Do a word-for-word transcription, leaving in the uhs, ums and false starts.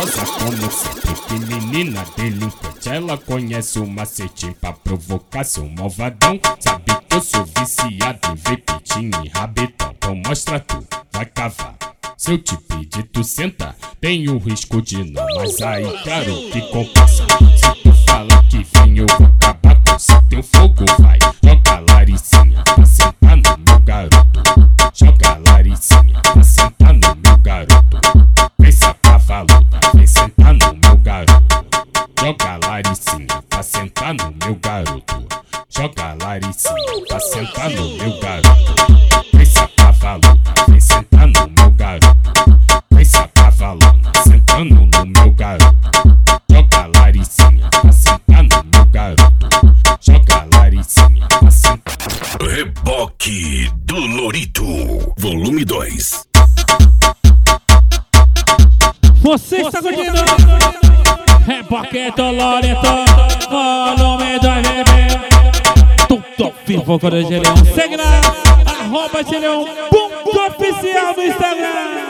gostosa como sempre. Que menina delinquente, ela conhece o macetinho pra provocar seu malvadão. Sabe que eu sou viciado em ver pitinho e rabetão. Então mostra tu, vai cavar. Se eu te pedir tu senta, tem o risco de não. Mas aí claro que compensa. Se tu fala que vem eu vou acabar com seu teu fogo. Vai, joga Laricinha pra sentar no meu garoto. Joga Laricinha pra sentar no meu garoto. Vem se cavaluda, vem sentar no meu garoto. Joga Laricinha pra sentar no meu garoto. Joga Laricinha pra sentar no meu garoto. Vem se cavaluda, vem sentar no meu garoto. Vem se cavalona, sentando no meu garoto. Joga Laricinha pra sentar no meu garoto. Joga Laricinha pra sentar. Reboque do Lorito, volume dois. Você está curtindo Reboque do Lorito, volume dois, bebê. Tudo vivo com o Geleão. Segue lá, arroba Geleão, ponto oficial no Instagram.